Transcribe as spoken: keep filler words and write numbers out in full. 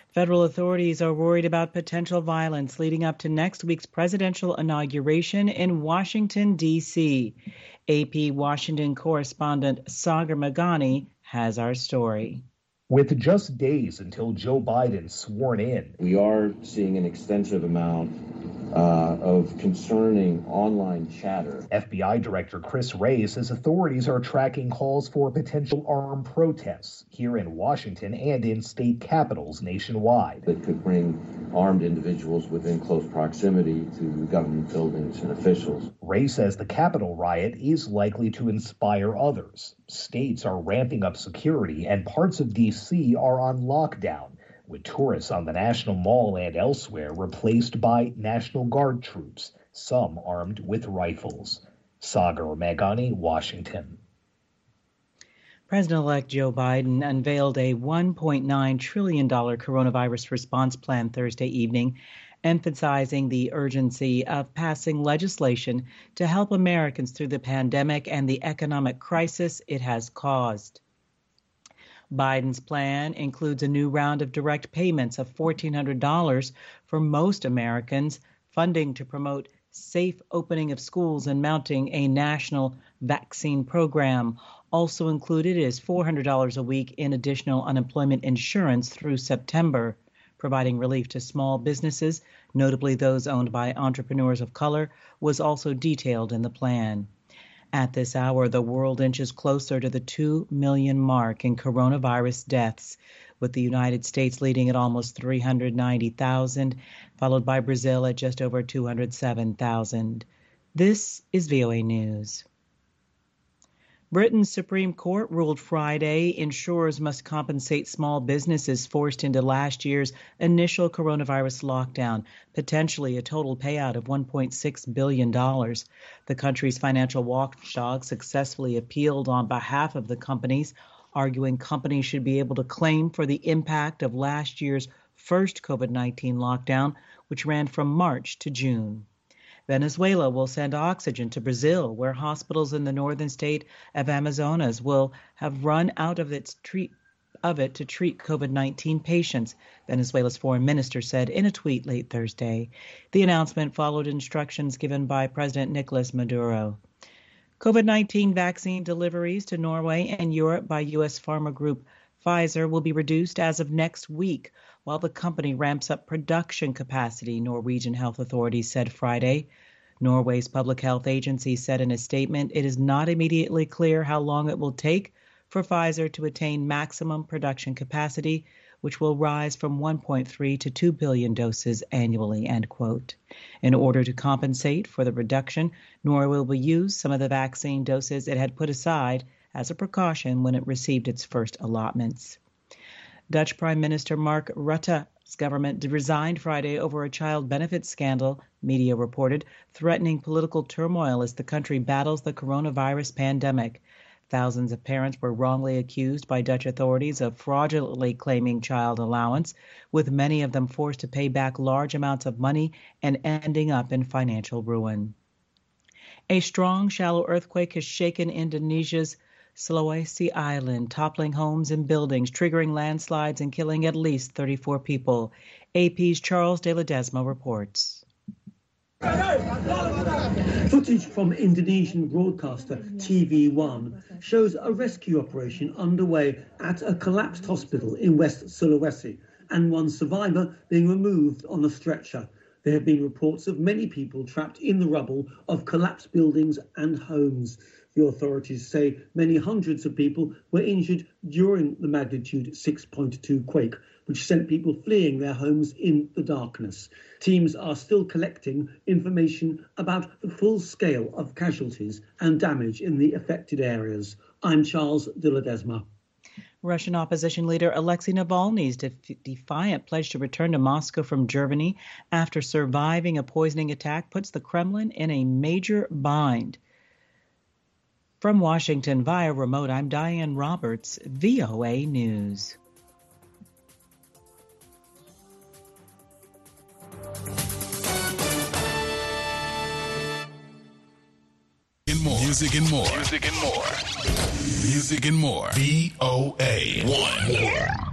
Federal authorities are worried about potential violence leading up to next week's presidential inauguration in Washington, D C A P Washington correspondent Sagar Meghani has our story. With just days until Joe Biden's sworn in, we are seeing an extensive amount uh, of concerning online chatter. F B I Director Chris Wray says authorities are tracking calls for potential armed protests here in Washington and in state capitals nationwide. That could bring armed individuals within close proximity to government buildings and officials. Wray says the Capitol riot is likely to inspire others. States are ramping up security and parts of D C are on lockdown, with tourists on the National Mall and elsewhere replaced by National Guard troops, some armed with rifles. Sagar Meghani, Washington. President-elect Joe Biden unveiled a one point nine trillion dollars coronavirus response plan Thursday evening, emphasizing the urgency of passing legislation to help Americans through the pandemic and the economic crisis it has caused. Biden's plan includes a new round of direct payments of one thousand four hundred dollars for most Americans, funding to promote safe opening of schools and mounting a national vaccine program. Also included is four hundred dollars a week in additional unemployment insurance through September, providing relief to small businesses, notably those owned by entrepreneurs of color, was also detailed in the plan. At this hour, the world inches closer to the two million mark in coronavirus deaths, with the United States leading at almost three hundred ninety thousand, followed by Brazil at just over two hundred seven thousand. This is V O A News. Britain's Supreme Court ruled Friday insurers must compensate small businesses forced into last year's initial coronavirus lockdown, potentially a total payout of one point six billion dollars. The country's financial watchdog successfully appealed on behalf of the companies, arguing companies should be able to claim for the impact of last year's first COVID nineteen lockdown, which ran from March to June. Venezuela will send oxygen to Brazil, where hospitals in the northern state of Amazonas will have run out of its treat of it to treat COVID nineteen patients, Venezuela's foreign minister said in a tweet late Thursday. The announcement followed instructions given by President Nicolas Maduro. COVID nineteen vaccine deliveries to Norway and Europe by U S pharma group Pfizer will be reduced as of next week, while the company ramps up production capacity, Norwegian health authorities said Friday. Norway's public health agency said in a statement it is not immediately clear how long it will take for Pfizer to attain maximum production capacity, which will rise from one point three to two billion doses annually, end quote. In order to compensate for the reduction, Norway will use some of the vaccine doses it had put aside as a precaution when it received its first allotments. Dutch Prime Minister Mark Rutte's government resigned Friday over a child benefit scandal, media reported, threatening political turmoil as the country battles the coronavirus pandemic. Thousands of parents were wrongly accused by Dutch authorities of fraudulently claiming child allowance, with many of them forced to pay back large amounts of money and ending up in financial ruin. A strong, shallow earthquake has shaken Indonesia's Sulawesi Island, toppling homes and buildings, triggering landslides and killing at least thirty-four people. A P's Charles de Ledesma reports. Footage from Indonesian broadcaster T V one shows a rescue operation underway at a collapsed hospital in West Sulawesi and one survivor being removed on a stretcher. There have been reports of many people trapped in the rubble of collapsed buildings and homes. The authorities say many hundreds of people were injured during the magnitude six point two quake, which sent people fleeing their homes in the darkness. Teams are still collecting information about the full scale of casualties and damage in the affected areas. I'm Charles de Ledesma. Russian opposition leader Alexei Navalny's def- defiant pledge to return to Moscow from Germany after surviving a poisoning attack puts the Kremlin in a major bind. From Washington via remote, I'm Diane Roberts, V O A News. And more. Music and more. Music and more. Music and more. V O A one.